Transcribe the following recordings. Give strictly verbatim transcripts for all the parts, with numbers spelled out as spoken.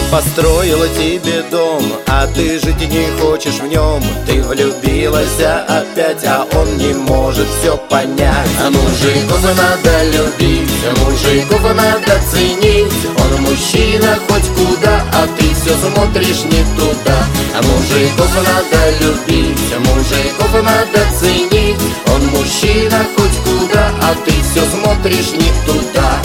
построила тебе дом, а ты жить не хочешь в нем. Ты влюбилась опять, а он не может все понять. А мужиков надо любить, мужиков надо ценить. Он мужчина хоть куда, а ты все смотришь не туда. А мужиков надо любить, мужиков надо ценить. Он мужчина хоть куда, а ты все смотришь не туда.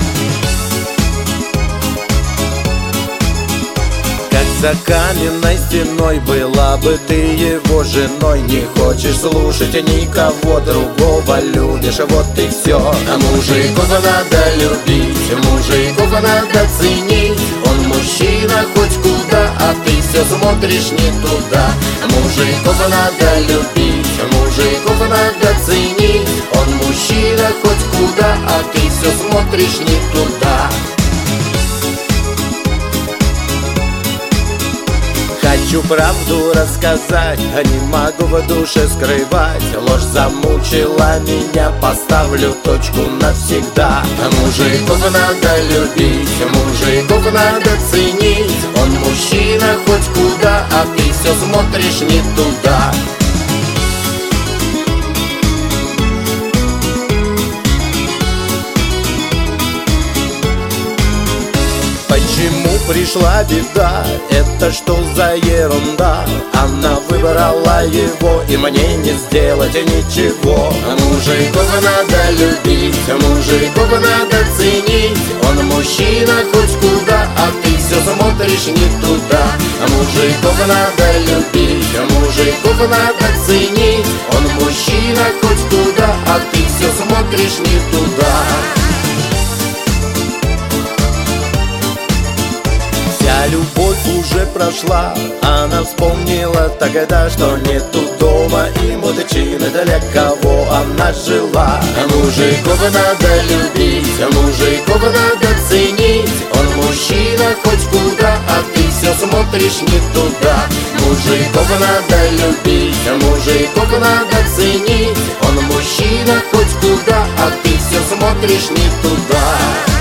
За каменной стеной была бы ты его женой. Не хочешь слушать никого другого, любишь, вот и все. А мужиков надо любить, мужиков надо ценить. Он мужчина хоть куда, а ты все смотришь не туда. А мужиков надо любить, мужиков надо ценить. Он мужчина хоть куда, а ты все смотришь не туда. Хочу правду рассказать, а не могу в душе скрывать. Ложь замучила меня, поставлю точку навсегда. А мужиков надо любить, мужиков надо ценить. Он мужчина хоть куда, а ты все смотришь не туда. Почему пришла беда? Это что за ерунда? Она выбрала его, и мне не сделать ничего. А мужиков надо любить, мужиков надо ценить. Он мужчина хоть куда, а ты все смотришь не туда. А мужиков надо любить, мужиков надо ценить. Он мужчина хоть куда, а ты все смотришь не туда. Вся любовь уже прошла, она вспомнила тогда, что нету дома и мужчины, для кого она жила. А мужиков надо любить, мужиков надо ценить. Он мужчина хоть куда, а ты все смотришь не туда. Мужиков надо любить, мужиков надо ценить. Он мужчина хоть куда, а ты все смотришь не туда.